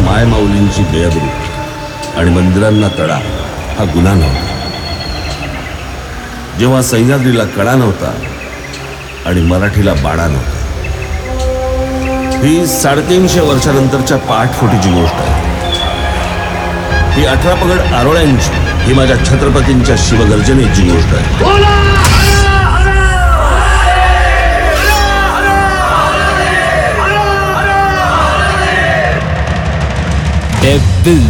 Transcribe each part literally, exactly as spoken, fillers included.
मायमाऊलींची बेअब्रू आणि मंदिरांना तडा हा गुन्हा नव्हता. जेव्हा सह्याद्रीला कडा नव्हता आणि मराठीला बाडा नव्हता. ही साडेतीनशे वर्षानंतरच्या पाठफोटीची गोष्ट आहे. ही अठरा पगड आरोळ्यांची, ही माझ्या छत्रपतींच्या शिवगर्जनेची गोष्ट आहे. Devil.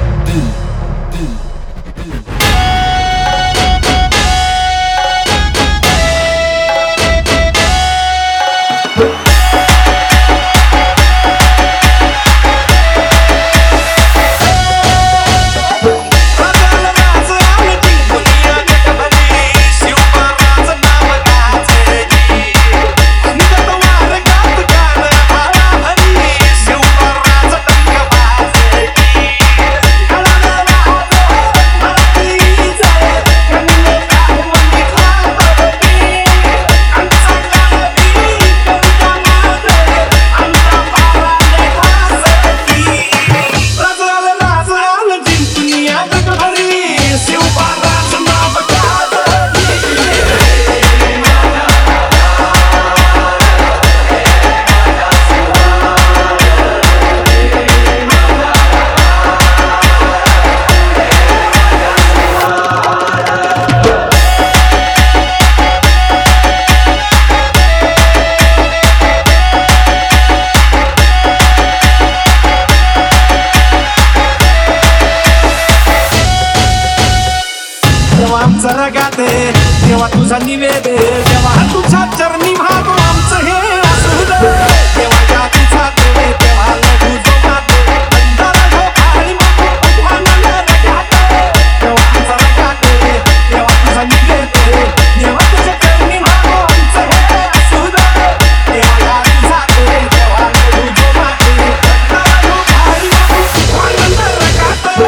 जरा गाते तेव्हा तुझा निवेद, तेव्हा तुझा चरणी भाग आमचं हे असू दे. तेव्हा या तुझा देवे, तेव्हा लघु जो गाते, अंधारा जो आणि मग भगवानाला रगाते. तेव्हा जरा गाते तेव्हा तुझा निवेद, तेव्हा तुझा चरणी भाग आमचं हे असू दे. तेव्हा या तुझा देवे, तेव्हा लघु जो गाते, अंधारा जो आणि मग भगवानाला रगाते.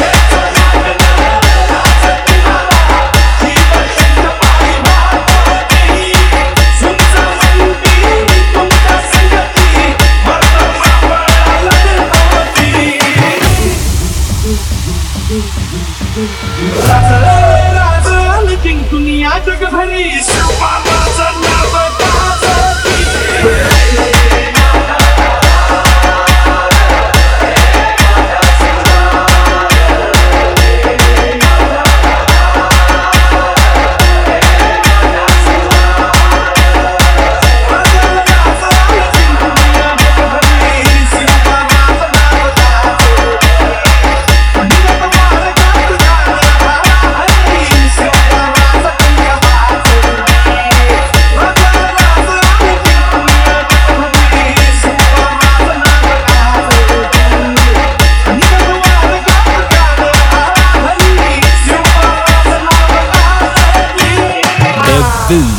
राजन जिंकून या जगभरी शिवबाबाचं नाव गाजवती. Devil.